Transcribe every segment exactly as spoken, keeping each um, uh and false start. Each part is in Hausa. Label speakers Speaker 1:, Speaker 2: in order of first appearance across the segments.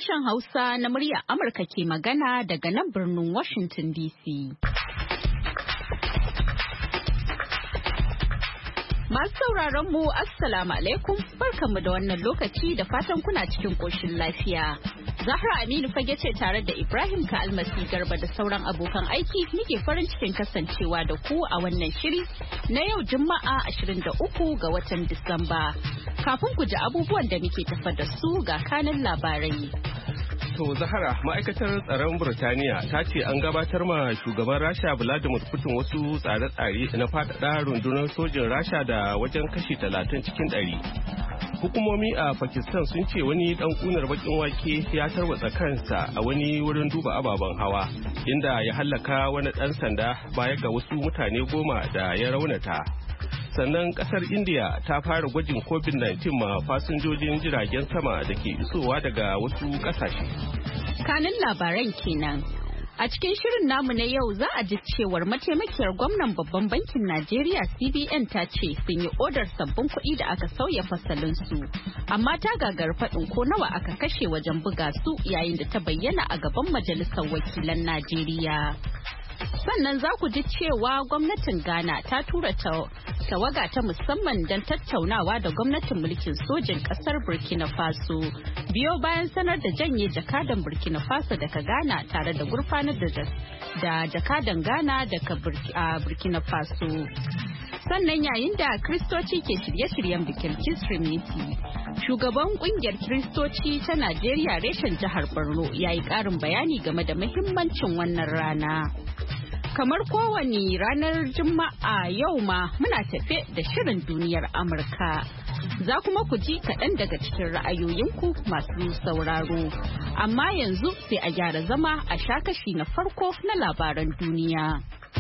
Speaker 1: Sashen Hausa na muryar Amurka ke magana daga nan birnin Washington D C. Masu sauraron mu Assalamu alaikum, barkanmu da wannan lokaci da fatan kuna cikin ƙoshin lafiya. Zahra Aminu fage ce tare da Ibrahim Ka'almasi Garba da sauran abokan aiki muke farin cikin kasancewa da ku a wannan shiri na yau Juma'a ashirin da uku ga watan Disamba. Kafin ku ji abubuwan da muke tafa da su ga kanin labarai.
Speaker 2: To Zahara, ma'aikatar tsaron Burtaniya ta ce an gabatar ma shugaban Rasha Vladimir Putin wasu tsare-tsare na faɗaɗa rundunar sojin Rasha da wajen kashi talatin cikin ɗari. Hukumomi a Pakistan sun ce wani ɗan ƙunar baƙin wake ya tarwatsa kansa a wani wurin duba ababen hawa, inda ya hallaka wani ɗan sanda baya ga wasu mutane goma da ya raunata. Sannan kasar India ta fara gwajin covid nineteen ma fasinjojin jiragen sama da ke isowa daga wasu kasashe.
Speaker 1: Kanin labaran kenan. A cikin shirin namu na yau za a ji cewar mataimakiyar gwamnan babban bankin Najeriya C B N ta ce sun yi odar sabbin kuɗi da aka sauya fasalin su, amma ta gagar faɗin ko nawa aka kashe wajen buga su yayin da ta bayyana a gaban majalisar wakilan Najeriya. Sannan za ku ji cewa gwamnatin Ghana ta tura tawaga ta musamman don tattaunawa da gwamnatin mulkin sojin kasar Burkina Faso. Biyo bayan sanar da janye jakadan Burkina Faso daga Ghana tare da gurfanar da jakadan Ghana daga Burkina Faso. Sannan yayin da Kristoci ke shirye-shiryen bikin Kirsimeti, shugaban kungiyar Kristoci ta Najeriya reshen jihar Borno ya yi ƙarin bayani game da muhimmancin wannan rana. Kamar kowane ranar Juma'a yau ma muna tafe da shirin duniyar Amurka. Za kuma ku ji kaɗan daga cikin ra'ayoyinku masu sauraro. Amma yanzu sai a gyara zama a sha kashi na farko na labaran duniya.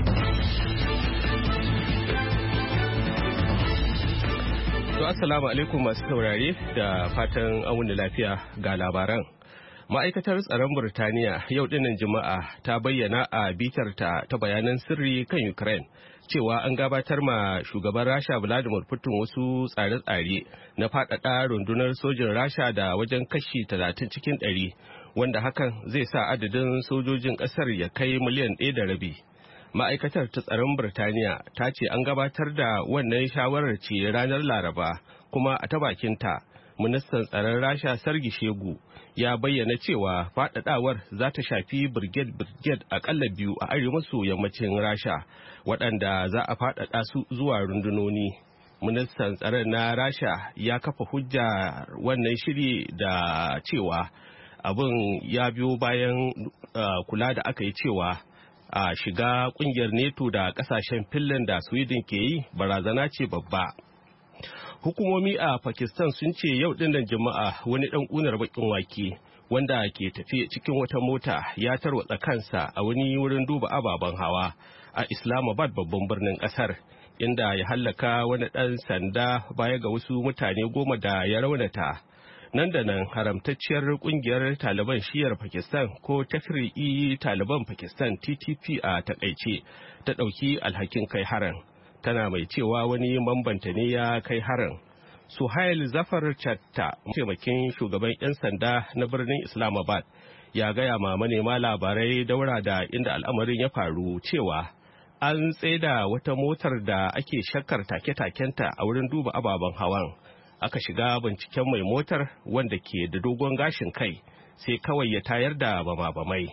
Speaker 2: To assalamu alaikum masu saurare da fatan an wuni lafiya ga labaran. Ma'aikatar tsaron Burtaniya yau dinnan Juma'a ta bayyana a bitarta ta bayanan sirri kan Ukraine cewa an gabatar ma shugaban Rasha Vladimir Putin wasu tsare-tsare na faɗaɗa rundunar sojin Rasha da wajen kashi talatin cikin ɗari, wanda hakan zai sa adadin sojojin ƙasar ya kai miliyan ɗaya da rabi. Ma'aikatar ta tsaron Burtaniya ta ce an gabatar da wannan shawarar ce ranar Laraba, kuma a ta bakinta ministan tsaron Rasha Sergei Shegu ya bayyana cewa faɗaɗawar za ta shafi birged-birged akalla biyu a arewa maso yammacin Rasha, waɗanda za a faɗaɗa su zuwa rundunoni. Ministan tsaron na Rasha ya kafa hujja wannan shiri da cewa abin ya biyo bayan uh, kula da aka yi cewa a uh, shiga ƙungiyar NATO da ƙasashen Finland da Sweden ke yi barazana ce babba. Hukumomi a Pakistan sun ce yau dinnan Juma'a wani dan kunar bakin wake wanda ke tafe cikin wata mota ya tarwatsa kansa a wani wurin duba ababen hawa a Islamabad babban birnin kasar, inda ya hallaka wani dan sanda baya ga wasu mutane goma da ya raunata. Nan da nan haramtacciyar kungiyar Taliban shiyar Pakistan ko Tehrik-e Taliban Pakistan T T P a takaice ta dauki alhakin kai harin, tana mai cewa wani mambanta ne ya kai harin. Suhail Zafar Chatta, mataimakin shugaban 'yan sanda na birnin Islamabad, ya gaya ma manema labarai daura da inda al'amarin ya faru cewa an tsaida wata motar da ake shakkar take-takenta a wurin duba ababen hawan. Aka shiga binciken mai motar wanda ke da dogon gashin kai, sai kawai ya tayar da bama-bamai.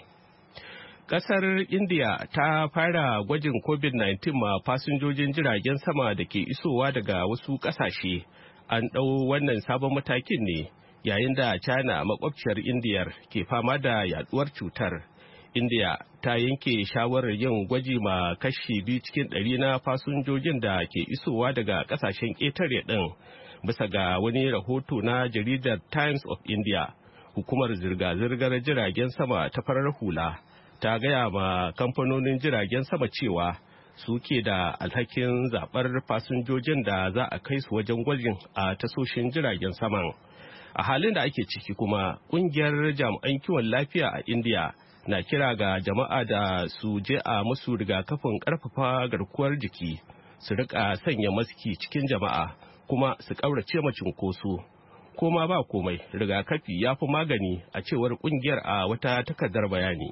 Speaker 2: Kasar India ta fara gwajin covid nineteen ma fasinjojin jiragen sama da ke isowa daga wasu kasashe. An ɗau wannan sabon matakin ne yayin da China makwabciyar Indiyar ke fama da yaduwar cutar. India ta yanke shawarar yin gwaji ma kashi biyu cikin ɗari na fasinjojin da ke isowa daga kasashen ƙetare ɗin, bisa ga wani rahoto na jaridar Times of India. Hukumar zirga-zirgar jiragen sama ta farar hula ta gaya ma kamfanonin jiragen sama cewa suke da alhakin zaɓar fasinjojin da za a kai su wajen gwajin a tasoshin jiragen saman. A halin da ake ciki kuma, ƙungiyar jami'an kiwon lafiya a India na kira ga jama'a da su je a musu rigakafin ƙarfafa garkuwar jiki, su rika sanya maski cikin jama'a, kuma su ƙaurace ma cunkoso. koma ba komai rigakafi ya fi magani a cewar kungiyar a wata takardar bayani.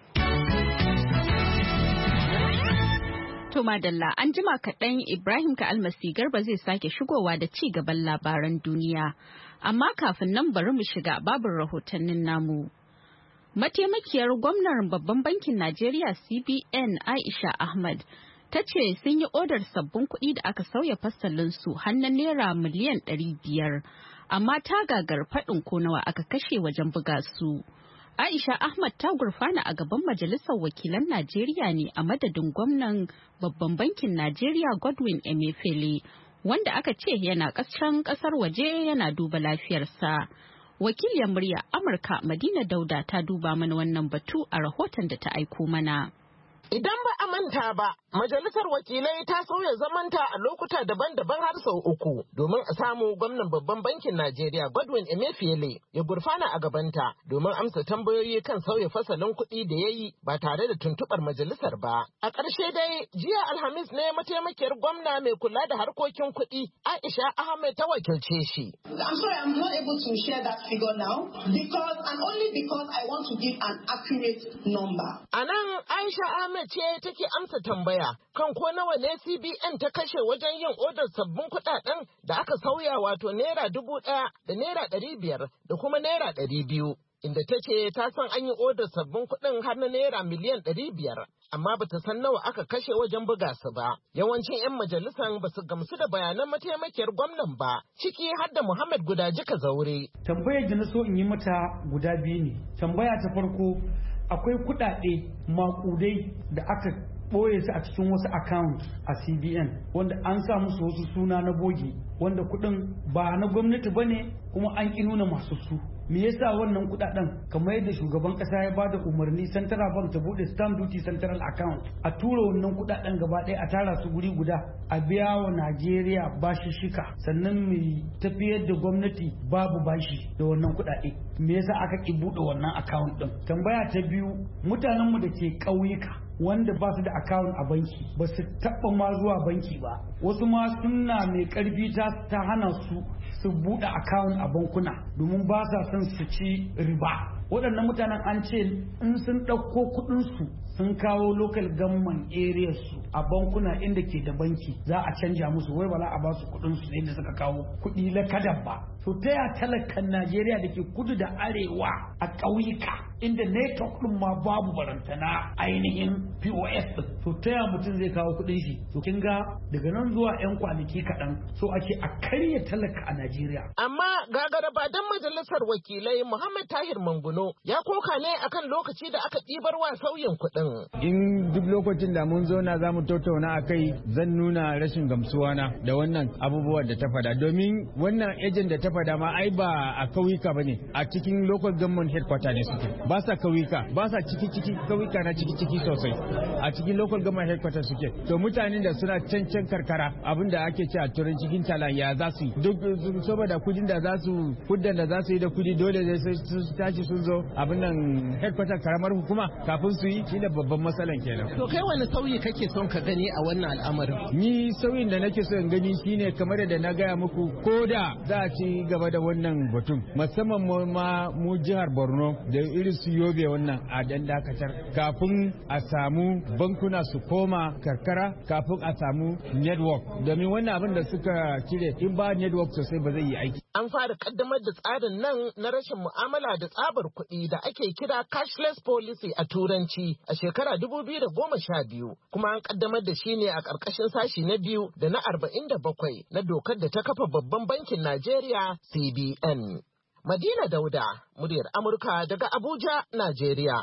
Speaker 1: To madalla an jima kaɗan Ibrahim Ka'almasi Garba zai sake shigowa da ci gaban labaran duniya. Amma kafin nan bari mu shiga babin rahotannin namu. Mataimakiyar gwamnan babban bankin Najeriya C B N Aisha Ahmad ta ce sun yi odar sabbin kuɗi da aka sauya fasalinsu hannun naira miliyan ɗari biyar, amma ta gagar faɗin ko nawa aka kashe wajen buga su. Aisha Ahmad ta gurfana a gaban Majalisar Wakilan Najeriya ne a madadin gwamnan babban bankin Najeriya Godwin Emefiele, wanda aka ce yana ƙasar ƙasar waje yana duba lafiyarsa. Wakiliyar murya Amurka Madina Dauda ta duba mana wannan batu a rahoton da ta aiko mana.
Speaker 3: Idan ba a manta ba, Majalisar Wakilai ta sauya zamanta a lokuta daban-daban har sau uku domin a samu gwamnan babban bankin Najeriya Godwin Emefiele ya gurfana a gabanta domin amsa tambayoyi kan sauya fasalin kuɗi da ya yi ba tare da tuntuɓar majalisar ba. A ƙarshe dai, jiya Alhamis ne mataimakiyar gwamna mai kula da harkokin kuɗi Aisha Ahmed ta wakilce shi.
Speaker 4: I'm sorry, I'm not able to share that figure now because and only because I want to give an accurate number.
Speaker 3: A nan Aisha Ahmed ce take amsa tambaya kan ko nawa ne C B N ta kashe wajen yin odar sabbin kuɗaɗen da aka sauya wato naira dubu ɗaya da naira ɗari biyar da kuma naira ɗari biyu. Inda ta ce ta san an yi odar sabbin kuɗin har na naira miliyan ɗari biyar, amma bata san nawa aka kashe wajen buga su ba. Yawancin 'yan majalisan ba su gamsu da bayanan mataimakiyar gwamnan ba, ciki har da Muhammad Gudaji Kazaure.
Speaker 5: Tambayar da na so in yi mata guda biyu ne. Tambaya ta farko, akwai kuɗaɗe makudai da aka ɓoye su a cikin wasu account a C B N wanda an sa musu wasu suna na bogi wanda kuɗin ba na gwamnati ba ne kuma an ƙi nuna masu su. Me yasa wannan kuɗaɗen kamar yadda shugaban ƙasa ya bada umarni Central Bank ta buɗe stamp duty central account a tura wannan kuɗaɗen gaba ɗaya a tara su guri guda a biya wa Najeriya bashi shika sannan mu tafiyar da gwamnati babu bashi da wannan kuɗaɗe. Me yasa aka ƙi buɗe wannan account ɗin? Tambaya ta biyu, mutanenmu da ke ƙauyuka wanda ba su da akawun a banki ba su taɓa ma zuwa banki ba, wasu ma suna mai ƙarfi ta hana su su buɗe akawun a bankuna domin ba sa son su ci riba. Waɗannan mutanen an ce in sun ɗauko kuɗinsu sun kawo local government area su a bankuna inda ke da banki za a canja musu, wai ba za a ba su kuɗinsu ne da suka kawo kuɗi lakadan ba. To ta ya talakan Najeriya da ke kudu da arewa a ƙauyuka inda network ɗin ma babu barantana ainihin P O S ɗin, to ta ya mutum zai kawo kuɗin shi? To kin ga daga nan zuwa 'yan kwanaki kaɗan so ake a karya talaka a Najeriya.
Speaker 3: Amma gagara ba dan majalisar wakilai Muhammad Tahir Manguno ya koka ne akan lokaci da aka ɗibar wa sauyin kuɗin.
Speaker 6: In duk lokacin da mun zauna za mu tattauna a kai zan nuna rashin gamsuwa na da wannan abubuwan da ta fada, domin wannan ejen da ta fada ma ai ba a kauyuka bane, a cikin local government headquarter ne suke, ba sa kauyuka, ba sa ciki ciki kauyuka na ciki ciki sosai, a cikin local government headquarter suke. To mutanen da suna can can karkara abin da ake ce a turan cikin talan ya za su yi duk saboda kudin da za su kudin da za su yi da kudi dole sai su tashi sun zo abin nan headquarter karamar hukuma kafin su yi, shi da babban matsalan kenan.
Speaker 3: To kai wani sauyi kake son ka gani a wannan al'amarin?
Speaker 6: Ni sauyin da nake son gani shine kamar da na gaya muku, ko da za a ci gaba da wannan batun musamman mu ma mu jihar Borno da irin su Yobe wannan a dan dakatar kafin a samu bankuna su koma karkara, kafin a samu network, domin wannan abin da suka cire in ba network sosai ba zai yi aiki.
Speaker 3: An fara kaddamar da tsarin nan na rashin mu'amala da tsabar kuɗi da ake kira cashless policy a turanci a shekara dubu biyu da goma sha biyu, kuma an kaddamar da shi ne a ƙarƙashin sashi na biyu da na arba'in da bakwai na dokar da ta kafa babban bankin Najeriya C B N. Madina Dauda, muryar Amurka daga Abuja, Najeriya.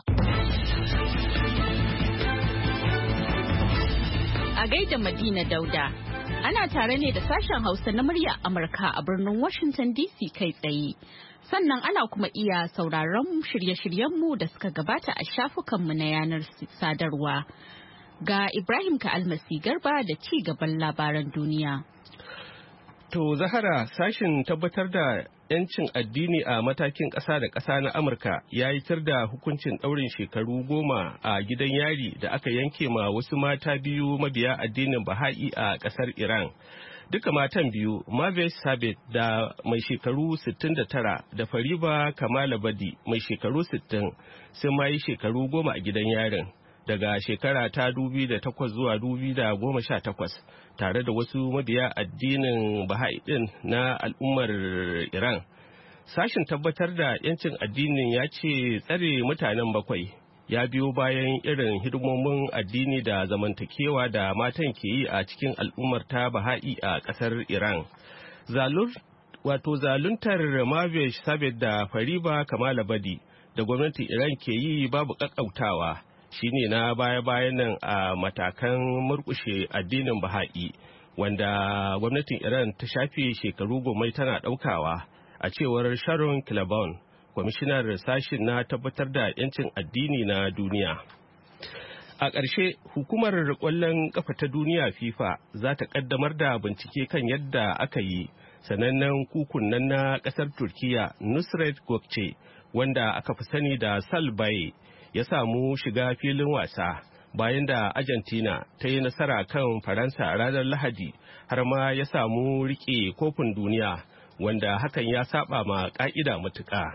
Speaker 1: A gaida Madina Dauda. Ana tare ne da sashen Hausa na murya Amurka a birnin Washington D C kai tsaye. Sannan ana kuma iya sauraron shirye-shiryenmu da suka gabata a shafukanmu na yanar sadarwa. Ga Ibrahim Ka'almasi Garba da ci gaban labaran duniya.
Speaker 2: To Zahara, sashin tabbatar da 'yancin addini a matakin ƙasa da ƙasa na Amurka ya yi tir da hukuncin ɗaurin shekaru goma a gidan yari da aka yanke ma wasu mata biyu mabiya addinin Baha'i a ƙasar Iran. Duka matan biyu, Mavis Sabit da mai shekaru sittin da tara da Fariba Kamala Badi mai shekaru sittin sun ma yi shekaru goma a gidan yarin daga shekara ta dubi da takwas zuwa dubi da goma sha takwas tare da wasu mabiya addinin Baha'i din na al'ummar Iran. Sashin tabbatar da 'yancin addinin ya ce tsare mutanen bakwai ya biyo bayan irin hidimomin addini da zamantakewa da matan ke yi a cikin al'ummar ta Baha'i a ƙasar Iran. Zalur wato zaluntar Mavish Sabit da Fariba Kamala Badi da gwamnatin Iran ke yi babu ƙaƙƙautawa shine na baya-bayan nan a matakan murƙushe addinin Baha'i wanda gwamnatin Iran ta shafe shekaru goma tana ɗaukawa a cewar Sharon Kilabon, kwamishinar sashin na tabbatar da 'yancin addini na duniya. A ƙarshe, hukumar ƙwallon ƙafa ta duniya FIFA za ta ƙaddamar da bincike kan yadda aka yi sanannen kukun nan na ƙasar Turkiya Nusret Gökçe wanda aka fi sani da Salbaye ya samu shiga filin wasa bayan da Argentina ta yi nasara kan Faransa ranar Lahadi har ma ya samu riƙe kofin duniya wanda hakan ya saba ma ƙa'ida matuƙa.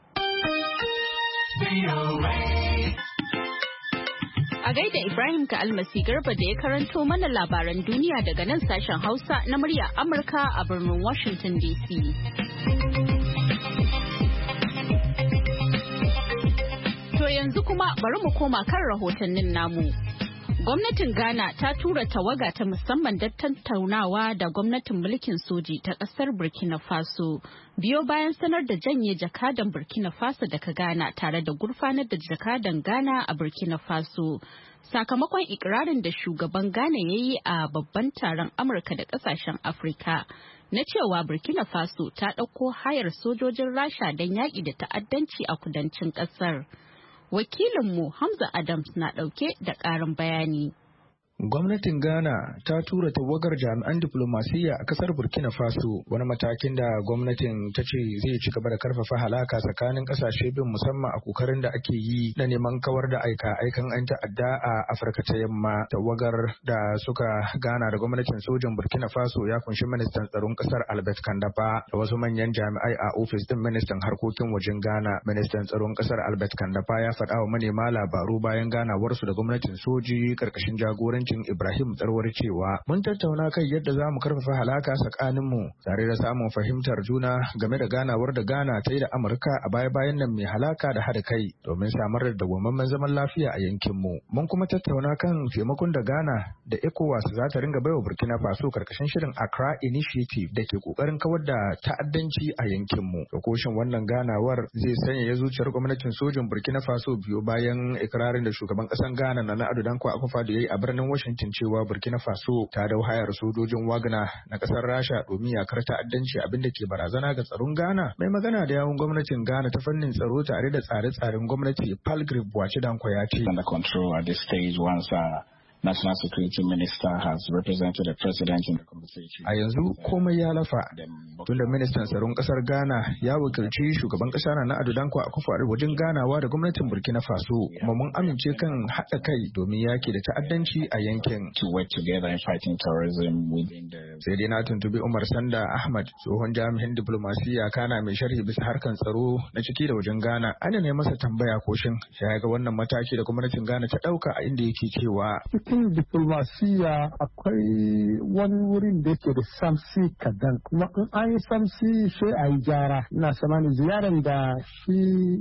Speaker 1: A gaida Ibrahim ka almasi garba da ya karanto mana labaran duniya daga nan sashen Hausa na murya Amurka a birnin Washington D C. To yanzu kuma bari mu koma kan rahotannin namu. Gwamnatin Ghana ta tura tawaga ta musamman don tattaunawa da gwamnatin mulkin soji ta ƙasar Burkina Faso. Biyo bayan sanar da janye jakadan Burkina Faso daga Ghana tare da gurfanar da jakadan Ghana a Burkina Faso. Sakamakon ikirarin da shugaban Ghana ya yi a babban taron Amurka da ƙasashen Afirka na cewa Burkina Faso ta ɗauko hayar sojojin Rasha don yaƙi da ta'addanci a kudancin ƙasar. Wakilinmu Hamza Adams na ɗauke da ƙarin bayani.
Speaker 7: Gwamnatin Ghana ta tura tawagar jami'an diplomasiyya a kasar Burkina Faso, wani matakin da gwamnatin ta ce zai ci gaba da karfafa halaka tsakanin kasashe bin musamman a kokarin da ake yi na neman kawar da aika aikan 'yan ta'adda a Afirka ta Yamma. Tawagar da suka gana da gwamnatin sojin Burkina Faso ya kunshi ministan tsaron kasar Albert Kandaba da wasu manyan jami'ai a ofis din ministan harkokin wajen Ghana. Ministan tsaron kasar Albert Kandaba ya faɗa wa manema labaru bayan ganawarsu da gwamnatin soji karkashin jagoranci Ibrahim Tsarwar cewa mun tattauna kai yadda za mu karfafa halaka tsakaninmu tare da samun fahimtar juna game da ganawar da Ghana ta yi da Amurka a baya-bayan nan mai halaka da haɗa kai domin samar da dawwammamen zaman lafiya a yankinmu. Mun kuma tattauna kan taimakon da Ghana da ECOWAS za ta ringa baiwa Burkina Faso karkashin shirin Accra Initiative da ke kokarin kawar da ta'addanci a yankinmu. Dokoshin wannan ganawar zai sanya ya zuciyar gwamnatin sojin Burkina Faso biyo bayan ikirarin da shugaban ƙasar Ghana Nana Addo Dankwa Akufo-Addo ya yi a birnin Washington cewa Burkina Faso ta dau hayar sojojin Wagner na kasar Rasha domin yakar ta'addanci abinda ke barazana ga tsaron Ghana. Mai magana da yawun gwamnatin Ghana ta fannin tsaro tare da tsare-tsaren gwamnati Palgrave Bwachi Dankwa ya ce.
Speaker 8: Under control at this stage once uh... National Security Minister has represented the President in the conversation.
Speaker 7: A yanzu komai ya lafa. Tunda ministan tsaron kasar Ghana ya wakilci shugaban kasa na Addo Dankwa Akufo-Addo wajen ganawa da gwamnatin Burkina Faso, kuma mun amince kan haɗa kai domin yaki da ta'addanci a yankin.
Speaker 8: To work together in fighting terrorism within the.
Speaker 7: Sai dai na tuntubi Umar Sanda Ahmad, tsohon jami'in diplomasiya kana mai sharhi bisa harkan tsaro na ciki da wajen Ghana. Ana ne masa tambaya ko shin ya ga wannan mataki da gwamnatin Ghana ta ɗauka, a inda yake cewa.
Speaker 9: Cikin diplomasiya akwai wani wurin da yake da samsi kadan, kuma in an yi samsi sai a yi gyara. Ina samani ziyarar da shi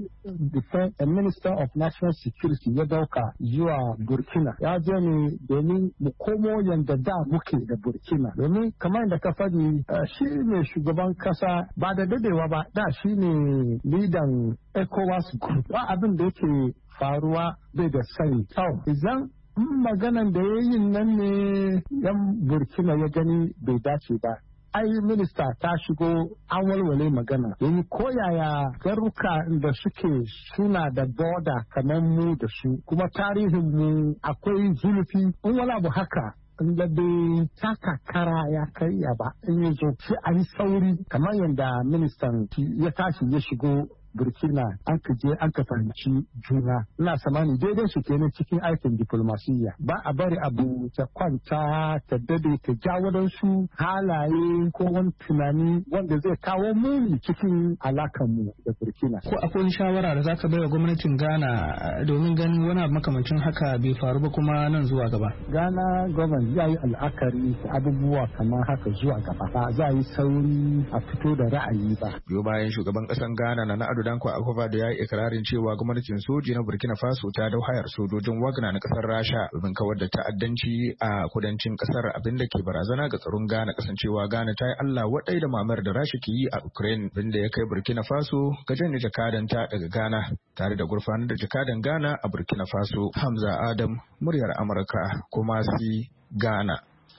Speaker 9: the Minister of National Security ya dauka zuwa Burkina ya je ne domin mu komo yanda da muke da Burkina, domin kamar da ka faɗi shi ne shugaban kasa ba da dadewa ba, da shi ne lidan ECOWAS group. Ba abin da yake faruwa bai da sani. Idan maganan da ya yi nan ne yan Burkina ya gani bai dace ba, ai minista ta shigo an walwale magana, domin koyaya garuka da suke suna da boda kamar mu da su, kuma tarihin mu akwai zulufi. In wani abu haka in da bai taka kara ya karya ba, in ya zo sai a yi sauri kamar yadda ministan ya tashi ya shigo Burkina an ka je an ka fahimci juna. Ina samani daidai su kenan cikin aikin diplomasiyya. Ba a bari abu ta kwanta ta dade ta ja wadansu halaye ko wani tunani wanda zai kawo muni cikin alakan mu da Burkina.
Speaker 7: Ko akwai shawara da zaka bai wa gwamnatin Ghana domin ganin wani abu makamancin haka bai faru ba kuma nan zuwa gaba?
Speaker 9: Ghana gwamnati ya yi al'akari da abubuwa kamar haka zuwa gaba. Ba za a yi sauri a fito da ra'ayi ba.
Speaker 7: Biyo bayan shugaban kasan Ghana na Ado Dankwa Akufo da ya yi ikirarin cewa gwamnatin soji na Burkina Faso ta dau hayar sojojin Wagner na kasar Rasha domin kawar da ta'addanci a kudancin kasar, abin da ke barazana ga tsaron Ghana, kasancewa Ghana ta yi Allah wadai da mamayar da Rasha ke yi a Ukraine, abin da ya kai Burkina Faso ga janye jakadanta daga Ghana tare da gurfanar da jakadan Ghana a Burkina Faso. Hamza Adam, muryar Amurka, Kumasi, Ghana.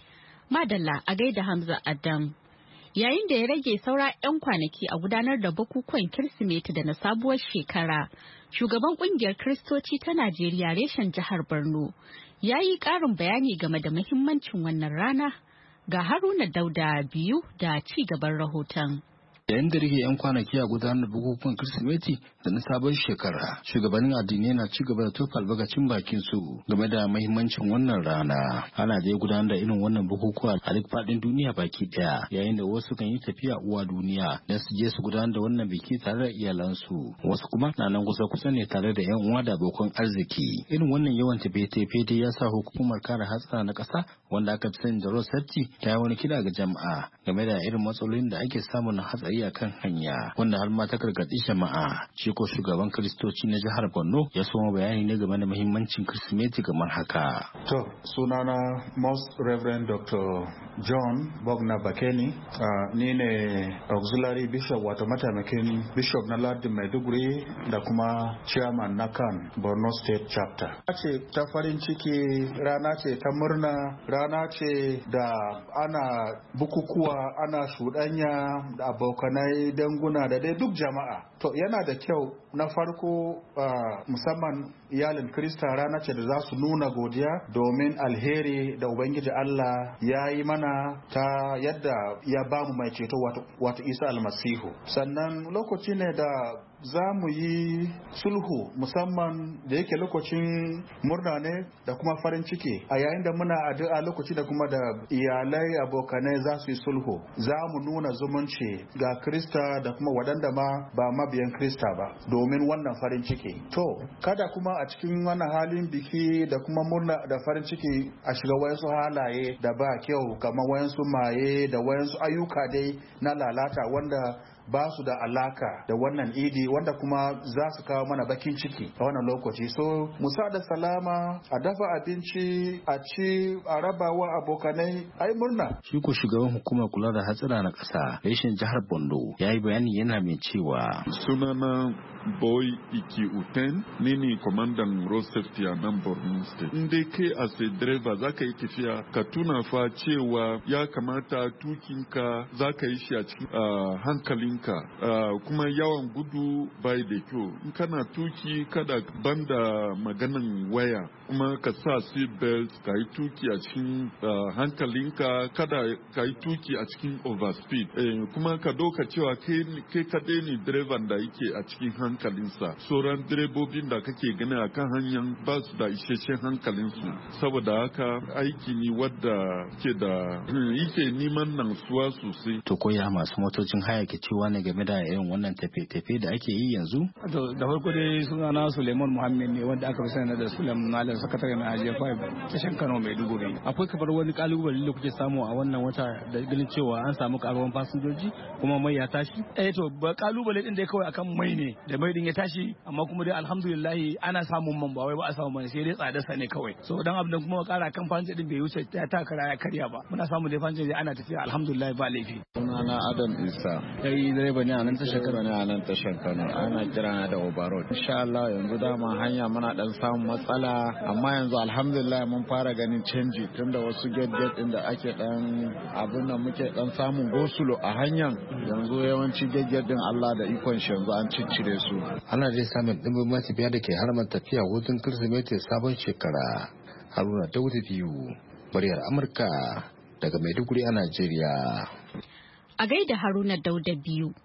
Speaker 1: Madalla a gaida Hamza Adam. Yayin da ya rage saura 'yan kwanaki a gudanar da bukukuwan Kirsimeti da na sabuwar shekara, shugaban kungiyar Kiristoci ta Najeriya reshen jihar Borno ya yi ƙarin bayani game da muhimmancin wannan rana. Ga Haruna Dauda biyu da ci gaban rahoton.
Speaker 10: Yayin da rage 'yan kwanaki a gudanar da bukukuwan Kirsimeti da na sabon shekara, shugabannin addinai na ci gaba da tofa albarkacin bakin su game da mahimmancin wannan rana. Ana da gudanar da irin wannan bukukuwa a duk faɗin duniya baki ɗaya, yayin da wasu kan yi tafiya uwa duniya don su je su gudanar da wannan biki tare da iyalansu. Wasu kuma na nan kusa kusa ne tare da 'yan uwa da abokan arziki. Irin wannan yawan tafiye-tafiye ya sa hukumar kare hatsara na ƙasa, wanda aka fi sani da road safety, ta yi wani kira ga jama'a game da irin matsalolin da ake samu na hatsari a kan hanya, wanda har ma ta gargaɗi jama'a. Shi ko shugaban Kiristoci na jihar Borno ya soma bayani ne game da muhimmancin Kirsimeti kamar haka.
Speaker 11: To, sunana Most Reverend Doctor John Bogna Bakeni, uh, ni ne Auxiliary Bishop wato mataimakin Bishop na Lardin Maiduguri da kuma Chairman na kan Borno State Chapter. Ce ta farin ciki, rana ce ta murna, rana ce da ana bukukuwa, ana shuɗanya da abokanai, danguna da dai duk jama'a. To yana da kyau na farko uh, musamman iyalin Krista, rana ce da za su nuna godiya domin alheri da Ubangiji Allah ya yi mana ta yadda ya bamu mai ceto wato Isa almasihu. Sannan lokaci ne da za mu yi sulhu, musamman da yake lokacin murna ne da kuma farin ciki, a yayin da muna addu'a lokaci da kuma da iyalai abokanai za su yi sulhu, za mu nuna zumunci ga Krista da kuma waɗanda ma ba mabiyan Krista ba domin wannan farin ciki. To kada kuma a cikin wannan halin biki da kuma murna da farin ciki a shiga wayansu halaye da ba kyau, kamar wayansu maye da wayansu ayyuka dai na lalata wanda ba su da alaka da wannan idi, wanda kuma za su kawo mana bakin ciki a wannan lokaci. So musa da salama, a dafa abinci, a ci, a rabawa abokanai, ai murna.
Speaker 10: Shi ko shugaban hukumar kula da hatsira na ƙasa reshen jihar Bondo ya yi bayani yana mai cewa
Speaker 12: sunana Boy Iki Uten, ni ne kwamandan road safety a nan Borno State. In dai kai as a driver za ka yi tafiya, ka tuna fa cewa ya kamata tukinka za ka yi shi a cikin uh, hankalinka, uh, kuma yawan gudu bai da kyau. In kana tuki kada banda maganan waya, kuma ka sa seat belt, ka yi tuki a cikin uh, hankalinka, kada ka yi tuki a cikin overspeed. Eh, kuma ka doka cewa kai kadai ne direban da yake a cikin hankalinka. hankalinsa, sauran direbobin da kake gani a kan hanyar ba su da isasshen hankalinsu, saboda haka aiki ne wadda ke da yake neman nan suwa sosai.
Speaker 10: To koya masu motocin haya ke cewa ne game da irin wannan tafe-tafe da ake yi yanzu?
Speaker 13: Da farko dai suna na Suleiman Muhammad ne, wanda aka fi sani da Suleiman Malam, sakatare na Ajiya five tashin Kano Maiduguri. Akwai kamar wani kalubale da kuke samu a wannan wata da ganin cewa an samu karuwan fasinjoji kuma mai ya tashi? Eh to ba kalubale din dai kawai akan mai ne, da mai din ya tashi, amma kuma dai alhamdulillah ana samun man, ba wai ba a samu man, sai dai tsada sa ne kawai. So dan abin kuma kara kan fasinjoji din bai wuce ta takara ya karya ba. Muna samu dai fasinjoji ana tafiya alhamdulillah ba laifi.
Speaker 14: Sunana Adam Isa, kai direba ne a nan tashar Kano ne a nan tashar Kano, ana kira na da overroad. Insha Allah yanzu dama hanya muna dan samun matsala, amma yanzu alhamdulillah mun fara ganin canji, tunda wasu gate gate din da ake dan abin nan muke dan samun gosulo a hanyar, yanzu yawanci gate gate din Allah da ikon shi yanzu an ciccire su.
Speaker 10: Ana dai samun dimbin matafiya da ke haramar tafiya hutun Kirsimeti sabon shekara. Haruna Dauda biyu, muryar Amurka daga Maiduguri a Najeriya.
Speaker 1: A gaida Haruna Dauda biyu.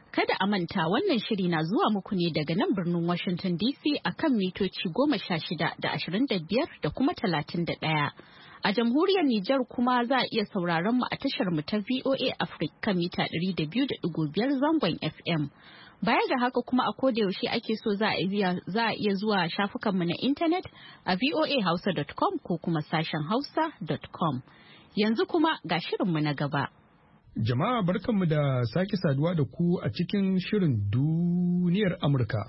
Speaker 1: Kada a manta wannan shiri na zuwa muku ne daga nan birnin Washington D C a kan mitoci goma sha shida da ashirin da biyar da kuma talatin da ɗaya. A jamhuriyar Nijar kuma za a iya sauraron mu a tashar mu ta V O A Africa mita ɗari da biyu da ɗigo biyar zangon F M. Baya ga haka kuma a koda yaushe ake so za a iya zuwa shafukanmu na intanet a voa hausa dot com ko kuma sashen hausa dot com. Yanzu kuma ga shirinmu na gaba.
Speaker 15: Jama'a barkanmu da sake saduwa da ku a cikin shirin duniyar Amurka.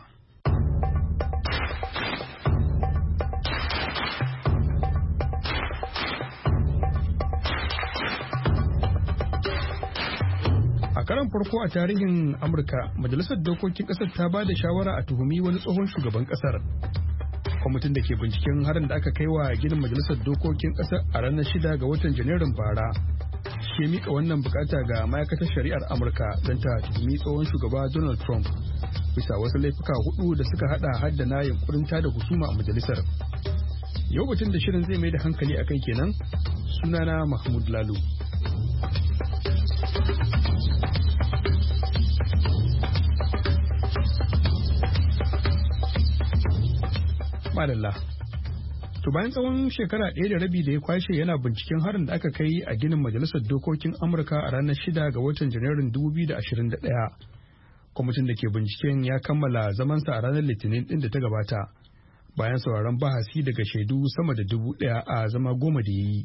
Speaker 15: A karan farko a tarihin Amurka, Majalisar Dokokin Ƙasar ta ba da shawara a tuhumi wani tsohon shugaban ƙasar. Kwamitin da ke binciken harin da aka kai wa ginin Majalisar Dokokin Ƙasar a ranar shida ga watan Janairun bara. Shi mika wannan bukata ga ma'aikatar shari'ar Amurka don ta tuhumi tsohon shugaba Donald Trump bisa wasu laifuka hudu da suka hada haddana yunkurin tada husuma a majalisar. Yau batun da shirin zai mai da hankali a kai kenan, sunana Mahmud Lalo. Madalla. To bayan tsawon shekara ɗaya da rabi da ya kwashe yana binciken harin da aka kai a ginin Majalisar Dokokin Amurka a ranar shida ga watan Janairun dubu biyu da ashirin da ɗaya. Kwamitin da ke binciken ya kammala zamansa a ranar Litinin ɗin da ta gabata, bayan sauraron bahasi daga shaidu sama da dubu ɗaya a zama goma da ya yi.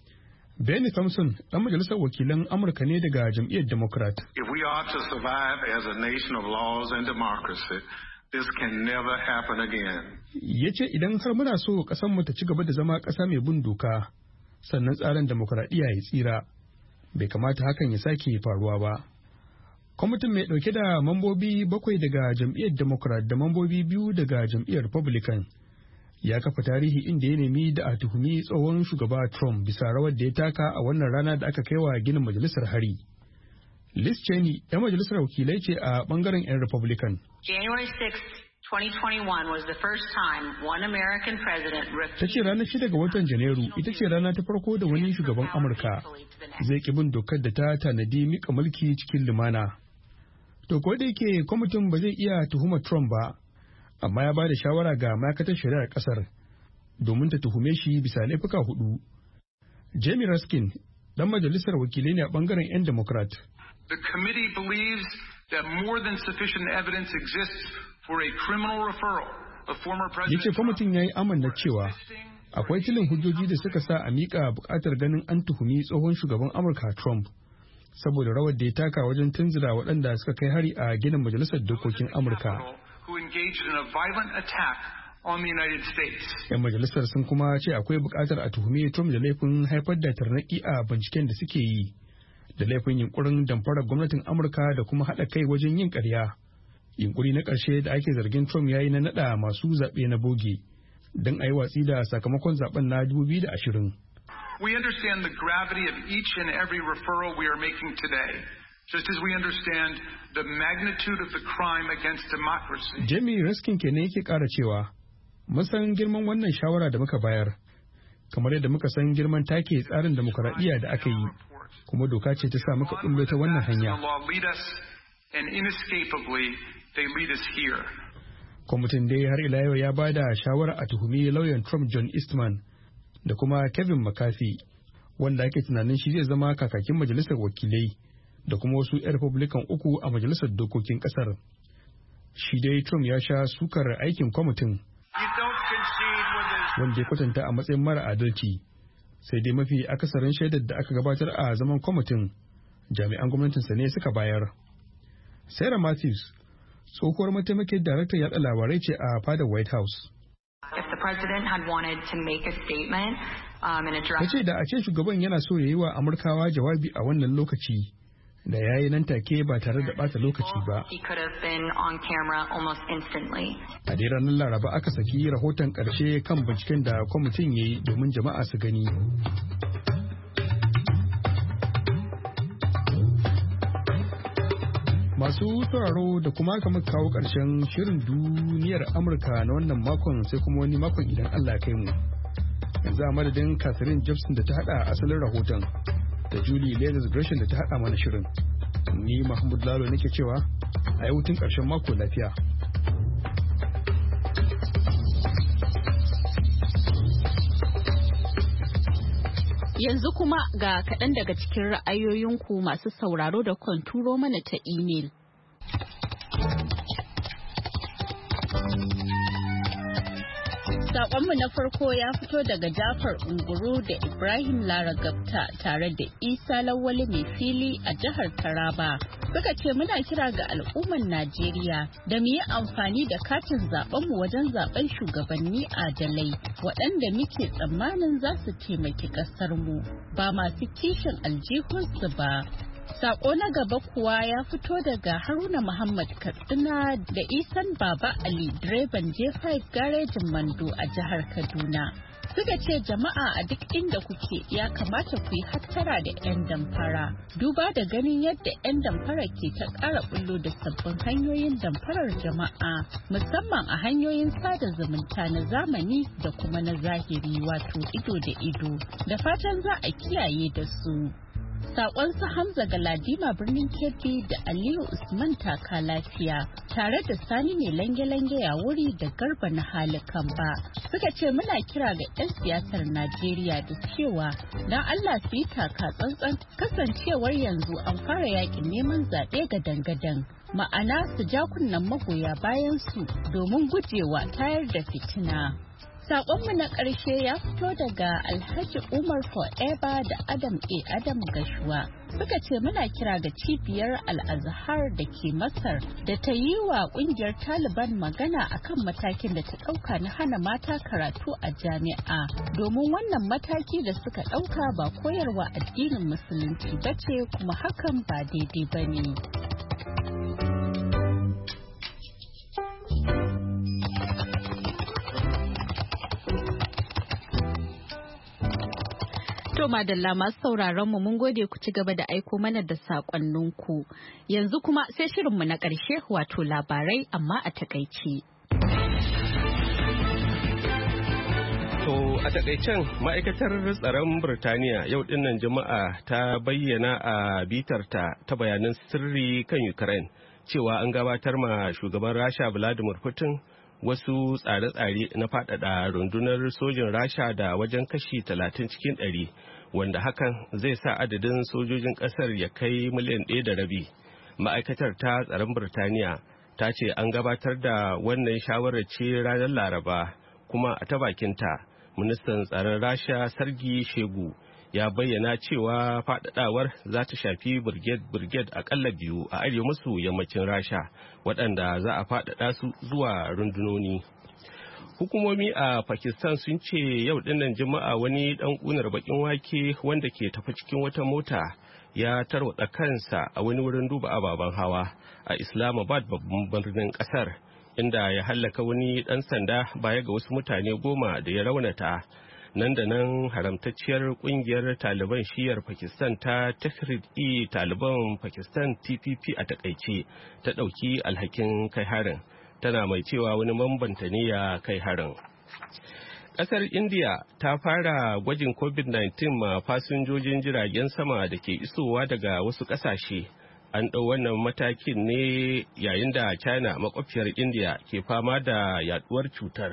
Speaker 15: Benny Thompson, ɗan majalisar wakilan Amurka ne daga jam'iyyar Democrat.
Speaker 16: If we are to survive as a nation of laws and democracy, this can never happen again.
Speaker 15: Ya ce idan har muna so ƙasarmu ta ci gaba da zama ƙasa mai bin doka, sannan tsarin demokuraɗiyya ya tsira, bai kamata hakan ya sake faruwa ba. Kwamitin mai ɗauke da mambobi bakwai daga jam'iyyar Democrat da mambobi biyu daga jam'iyyar Republican ya kafa tarihi inda ya nemi da a tuhumi tsohon shugaba Trump bisa rawar da ya taka a wannan rana da aka kai wa ginin majalisar hari. Liz Cheney, 'yan majalisar wakilai ce a bangaren 'yan Republican.
Speaker 17: January sixth, twenty twenty-one was the first time one American president
Speaker 15: Ta ce ranar shida ga watan Janairu ita ce rana ta farko da wani shugaban Amurka zai ki bin dokar da ta tanadi mika mulki cikin lumana. To ko da yake kwamitin ba zai iya tuhumar Trump ba, amma ya ba da shawara ga ma'aikatar shari'ar kasar domin ta tuhume shi bisa laifuka hudu. Jamie Raskin, dan majalisar wakilai ne a bangaren 'yan Democrat.
Speaker 16: The committee believes that more than sufficient evidence exists for a criminal referral of former President
Speaker 15: Yace kwamitin ya yi amanna cewa akwai tilin hujjoji da suka sa a miƙa buƙatar ganin an tuhumi tsohon shugaban Amurka Trump saboda rawar da ya taka wajen tunzura waɗanda suka kai hari a ginin majalisar dokokin Amurka.
Speaker 16: who engaged in a violent attack on the United States.
Speaker 15: 'Yan majalisar sun kuma ce akwai buƙatar a tuhumi Trump da laifin haifar da tarnaƙi a binciken da suke yi, da laifin yunkurin damfarar gwamnatin Amurka da kuma haɗa kai wajen yin ƙarya. Yunkuri na ƙarshe da ake zargin Trump ya yi na naɗa masu zaɓe na boge don a yi watsi da sakamakon zaɓen na dubu biyu da ashirin.
Speaker 16: We understand the gravity of each and every referral we are making today, just as we understand the magnitude of the crime against democracy.
Speaker 15: Jamie Raskin kenan yake ƙara cewa, mun san girman wannan shawara da muka bayar, kamar yadda muka san girman take tsarin demokuraɗiyya da aka yi, kuma doka ce ta sa muka ɓullo ta wannan hanya. Kwamitin dai har ila yau ya ba da shawara a tuhumi lauyan Trump John Eastman da kuma Kevin McCarthy, wanda ake tunanin shi zai zama kakakin majalisar wakilai da kuma wasu 'yan Republican uku a majalisar dokokin kasar. Shi dai Trump ya sha sukar aikin kwamitin, wanda ya kwatanta a matsayin mara adalci, sai dai mafi akasarin shaidar da aka gabatar a zaman kwamitin jami'an gwamnatinsa ne suka bayar. Sarah Matthews, tsohuwar mataimakin daraktar yaɗa labarai ce a fadar White House.
Speaker 17: If the president had wanted to make a statement um, and address...
Speaker 15: Ta ce da a ce shugaban yana so ya yi wa Amurkawa jawabi a wannan lokaci, da ya yi nan take ba tare da bata lokaci ba.
Speaker 17: He could have been on camera almost instantly.
Speaker 15: A dai ranar Laraba aka saki rahoton ƙarshe kan binciken da kwamitin ya yi domin jama'a su gani. Masu sauraro da kuma aka muka kawo ƙarshen shirin duniyar Amurka na wannan makon sai kuma wani makon idan Allah ya kai mu. Yanzu a madadin Catherine Jepson da ta haɗa asalin rahoton da Julie Leathers Gresham da ta haɗa mana shirin. Ni Mahmud Lalo nake cewa a yi hutun ƙarshen mako lafiya.
Speaker 1: Yanzu kuma ga kaɗan daga cikin ra'ayoyinku masu sauraro da kan turo mana ta imel. Saƙonmu na farko ya fito daga Jafar Unguru da Ibrahim Lara Gabta tare da Isa Lawali mai fili a jihar Taraba. Suka ce muna kira ga al'ummar Najeriya da mu yi amfani da katin zaɓenmu wajen zaɓen shugabanni adalai waɗanda muke tsammanin za su taimaki ƙasarmu ba masu kishin aljihunsu ba. Sako na gaba kuwa ya fito daga Haruna Muhammad Katsina da Isan Baba Ali direban J five garejin Mando a jihar Kaduna. Suka ce jama'a a duk inda kuke ya kamata ku yi hattara da 'yan damfara. Duba da ganin yadda 'yan damfara ke ta ƙara bullo da sabbin hanyoyin damfarar jama'a musamman a hanyoyin sada zumunta na zamani da kuma na zahiri wato ido da ido. Da fatan za a kiyaye da su. Sakon su Hamza Galadima birnin Kebbi da Aliyu Usman taka lafiya tare da Sani ne lange-lange ya wuri da Garba na halikan ba suka ce muna kira ga 'yan siyasar Najeriya da cewa don Allah su yi taka tsantsan kasancewar yanzu an fara yakin neman zaɓe ga dangadan ma'ana su ja kunnen magoya bayan su domin gujewa tayar da fitina. Saƙonmu na ƙarshe ya fito daga Alhaji Umar Forever da Adam A. Adam Gashuwa. Suka ce muna kira ga cibiyar Al-Azhar da ke Masar da ta yi wa ƙungiyar Taliban magana akan matakin da ta ɗauka na hana mata karatu a jami'a. Domin wannan mataki da suka ɗauka ba koyarwa addinin Musulunci ba ce kuma hakan ba daidai ba ne. To madalla masu sauraron mu mun gode ku ci gaba da aiko mana da sakonninku. Yanzu kuma sai shirinmu na ƙarshe wato labarai amma a takaice.
Speaker 2: To a takaicen ma'aikatar tsaron Birtaniya yau dinnan Juma'a ta bayyana a bitarta ta bayanan sirri kan Ukraine cewa an gabatar ma shugaban Rasha Vladimir Putin wasu tsare-tsare na faɗaɗa rundunar sojin Rasha da wajen kashi talatin cikin ɗari wanda hakan zai sa adadin sojojin ƙasar ya kai miliyan ɗaya da rabi. Ma'aikatar ta tsaron Birtaniya ta ce an gabatar da wannan shawarar ce ranar Laraba kuma a ta bakinta ministan tsaron Rasha Sergei Shegu ya bayyana cewa faɗaɗawar za ta shafi brigade akalla biyu a arewa maso yammacin Rasha waɗanda za a faɗaɗa su zuwa rundunoni. Hukumomi a Pakistan sun ce yau dinnan Juma'a wani ɗan ƙunar baƙin wake wanda ke tafi cikin wata mota ya tarwatsa kansa a wani wurin duba ababen hawa a Islamabad babban birnin ƙasar inda ya hallaka wani ɗan sanda baya ga wasu mutane goma da ya raunata. Nan da nan haramtacciyar kungiyar Taliban shiyar Pakistan ta Tehreek-e Taliban Pakistan T P P a takaice ta ɗauki alhakin kai harin tana mai cewa wani mambanta ne ya kai harin. Ƙasar India ta fara gwajin covid nineteen ma fasinjojin jiragen sama da ke isowa daga wasu ƙasashe. An ɗau wannan matakin ne yayin da China makwabciyar India ke fama da yaduwar cutar.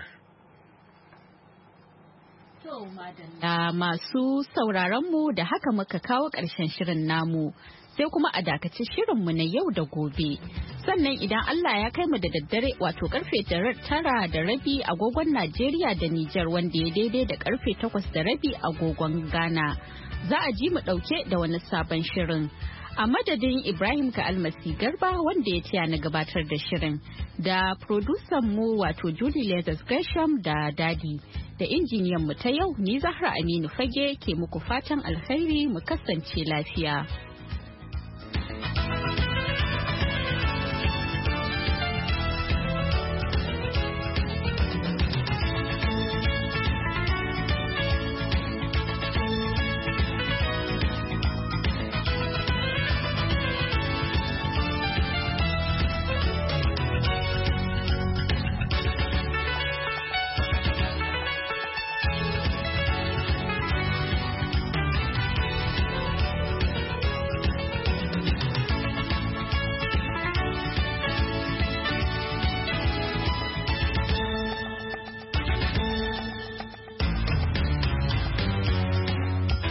Speaker 1: Da masu sauraronmu da haka muka kawo ƙarshen shirin namu sai kuma a dakaci shirinmu na yau da gobe. Sannan idan Allah ya kai mu da daddare wato karfe tara da rabi agogon Najeriya da Nijar wanda ya daidai da karfe takwas da rabi agogon Ghana. Za a ji mu ɗauke da wani sabon shirin. A madadin Ibrahim ka almasi garba wanda ya taya na gabatar da shirin da producer mu wato Julie Leathers Gresham da Dadi da injiniyan mu ta yau ni Zahra Aminu Fage ke muku fatan alkhairi mu kasance lafiya.